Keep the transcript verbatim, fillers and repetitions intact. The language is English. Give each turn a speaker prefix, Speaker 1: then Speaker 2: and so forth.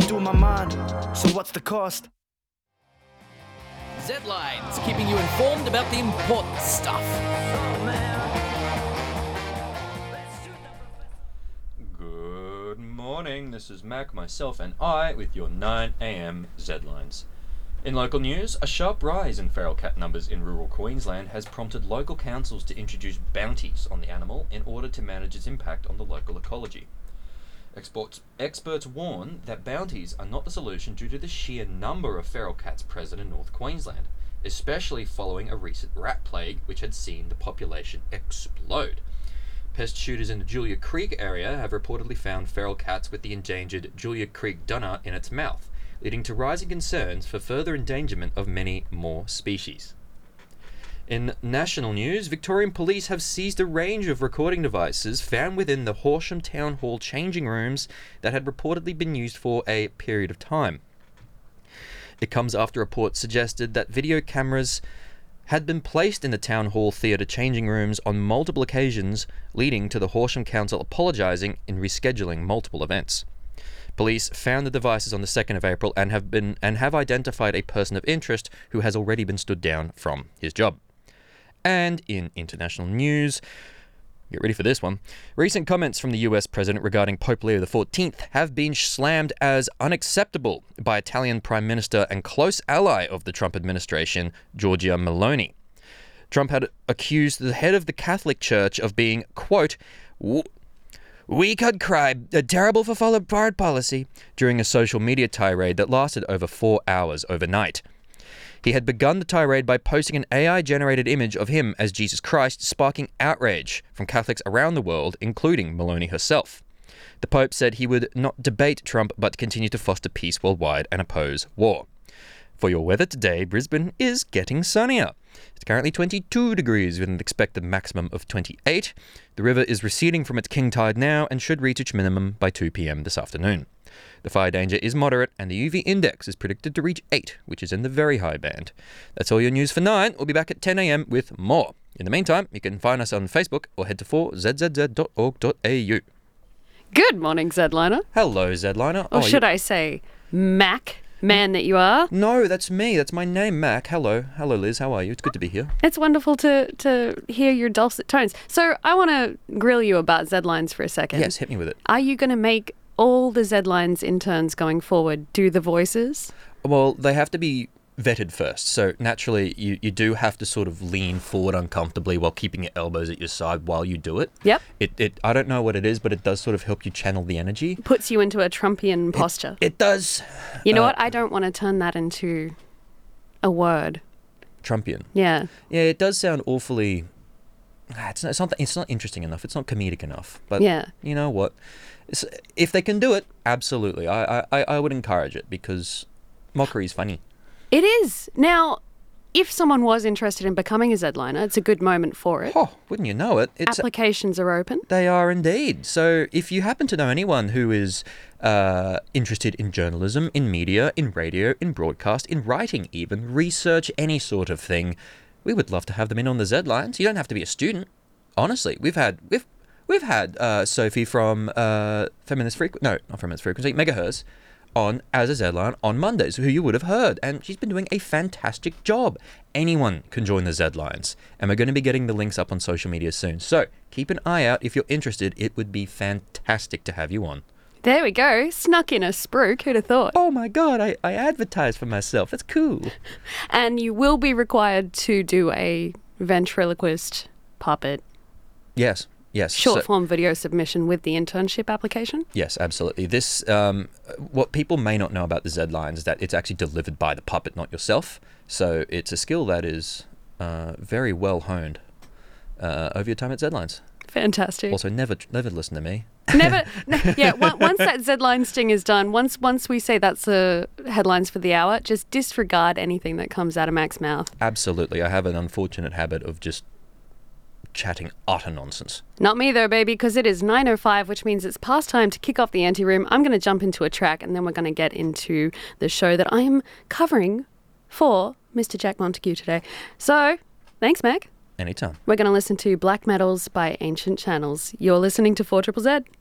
Speaker 1: do my mind. So what's the cost?
Speaker 2: Z-Lines, keeping you informed about the important stuff.
Speaker 3: Good morning, this is Mac, myself and I with your nine a.m. Z-Lines. In local news, a sharp rise in feral cat numbers in rural Queensland has prompted local councils to introduce bounties on the animal in order to manage its impact on the local ecology. Experts, experts warn that bounties are not the solution due to the sheer number of feral cats present in North Queensland, especially following a recent rat plague which had seen the population explode. Pest shooters in the Julia Creek area have reportedly found feral cats with the endangered Julia Creek dunner in its mouth, leading to rising concerns for further endangerment of many more species. In national news, Victorian police have seized a range of recording devices found within the Horsham Town Hall changing rooms that had reportedly been used for a period of time. It comes after reports suggested that video cameras had been placed in the Town Hall Theatre changing rooms on multiple occasions, leading to the Horsham Council apologising in rescheduling multiple events. Police found the devices on the second of April and have been and have identified a person of interest who has already been stood down from his job. And in international news, get ready for this one, recent comments from the U S president regarding Pope Leo the fourteenth have been slammed as unacceptable by Italian Prime Minister and close ally of the Trump administration, Giorgia Meloni. Trump had accused the head of the Catholic Church of being, quote, weak on crime, terrible for foreign policy, during a social media tirade that lasted over four hours overnight. He had begun the tirade by posting an A I-generated image of him as Jesus Christ, sparking outrage from Catholics around the world, including Meloni herself. The Pope said he would not debate Trump but continue to foster peace worldwide and oppose war. For your weather today, Brisbane is getting sunnier. It's currently twenty-two degrees with an expected maximum of twenty-eight. The river is receding from its king tide now and should reach its minimum by two p.m. this afternoon. The fire danger is moderate and the U V index is predicted to reach eight, which is in the very high band. That's all your news for nine. We'll be back at ten a.m. with more. In the meantime, you can find us on Facebook or head to four z z z dot org dot a u.
Speaker 4: Good morning, Zliner.
Speaker 3: Hello, Zliner.
Speaker 4: Or
Speaker 3: oh,
Speaker 4: should
Speaker 3: you...
Speaker 4: I say, Mac, man that you are?
Speaker 3: No, that's me. That's my name, Mac. Hello. Hello, Liz. How are you? It's good to be here.
Speaker 4: It's wonderful to, to hear your dulcet tones. So I want to grill you about Z-Lines for a second.
Speaker 3: Yes, hit me with it.
Speaker 4: Are you going to make all the Z-Lines interns going forward do the voices?
Speaker 3: Well, they have to be vetted first. So naturally, you, you do have to sort of lean forward uncomfortably while keeping your elbows at your side while you do it.
Speaker 4: Yep.
Speaker 3: It, it I don't know what it is, but it does sort of help you channel the energy.
Speaker 4: Puts you into a Trumpian posture.
Speaker 3: It, it does.
Speaker 4: You know
Speaker 3: uh,
Speaker 4: what? I don't want to turn that into a word.
Speaker 3: Trumpian.
Speaker 4: Yeah.
Speaker 3: Yeah, it does sound awfully... It's not, it's not, it's not interesting enough. It's not comedic enough. But
Speaker 4: yeah.
Speaker 3: You know what? It's, if they can do it, absolutely. I, I, I would encourage it because mockery is funny.
Speaker 4: It is. Now, if someone was interested in becoming a Z-Liner, it's a good moment for it.
Speaker 3: Oh, wouldn't you know it? It's,
Speaker 4: Applications are open.
Speaker 3: They are indeed. So if you happen to know anyone who is uh, interested in journalism, in media, in radio, in broadcast, in writing even, research, any sort of thing, we would love to have them in on the Z-Lines. You don't have to be a student. Honestly, we've had... we've We've had uh, Sophie from uh, Feminist Frequency, no, not Feminist Frequency, Megahertz, on as a Z-Line on Mondays, who you would have heard, and she's been doing a fantastic job. Anyone can join the Z-Lines, and we're going to be getting the links up on social media soon. So keep an eye out if you're interested. It would be fantastic to have you on.
Speaker 4: There we go. Snuck in a spruik. Who'd have thought?
Speaker 3: Oh my God, I, I advertise for myself. That's cool.
Speaker 4: And you will be required to do a ventriloquist puppet.
Speaker 3: Yes. Yes.
Speaker 4: Short
Speaker 3: so,
Speaker 4: form video submission with the internship application?
Speaker 3: Yes, absolutely. This, um, what people may not know about the Z-Lines is that it's actually delivered by the puppet, not yourself. So it's a skill that is uh, very well honed uh, over your time at Z-Lines.
Speaker 4: Fantastic.
Speaker 3: Also, never never listen to me.
Speaker 4: Never, no, yeah, once that Z-Line sting is done, once once we say that's the headlines for the hour, just disregard anything that comes out of Mac's mouth.
Speaker 3: Absolutely. I have an unfortunate habit of just chatting utter nonsense.
Speaker 4: Not me though, baby, because it is nine oh five, which means it's past time to kick off the anteroom. I'm going to jump into a track and then we're going to get into the show that I am covering for Mister Jack Montague today. So, thanks, Mac.
Speaker 3: Anytime.
Speaker 4: We're going to listen to Black Metals by Ancient Channels. You're listening to four Z Z Z.